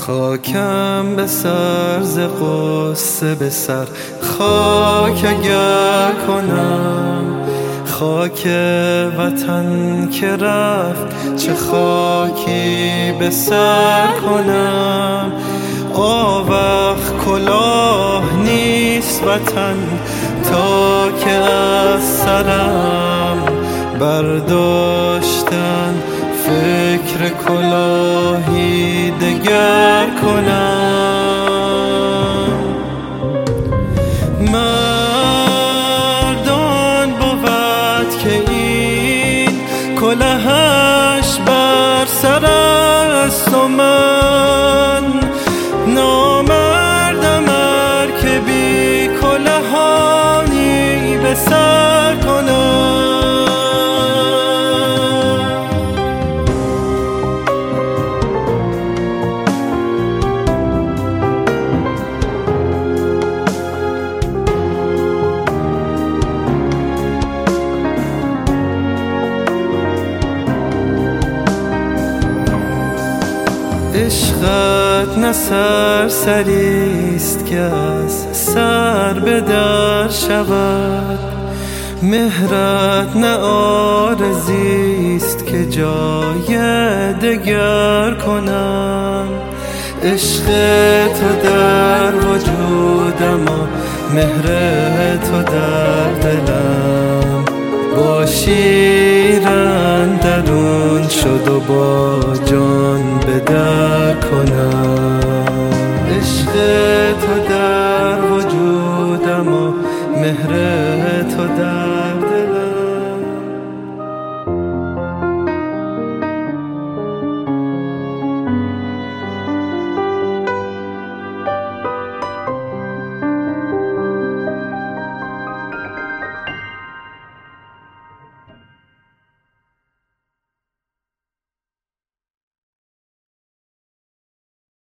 خاکم به سر ز غصه به سر خاک اگر کنم، خاک وطن که رفت چه خاکی به سر کنم. آوخ کلاه نیست وطن تا که از سرم برداشتن فکر کلاهی دگر کنم. مردان بود که این کلهش بر سر است و من نامردم ار که بی کلهانی به سر کنم. عشقت نه سرسریست که از سر به در شود، مهرت نه آرزیست که جای دگر کنم. عشق تو در وجودم و مهر تو در دلم، با شیر اندرون شد و با جان به در کنم. عشق تو در وجودم و مهر تو در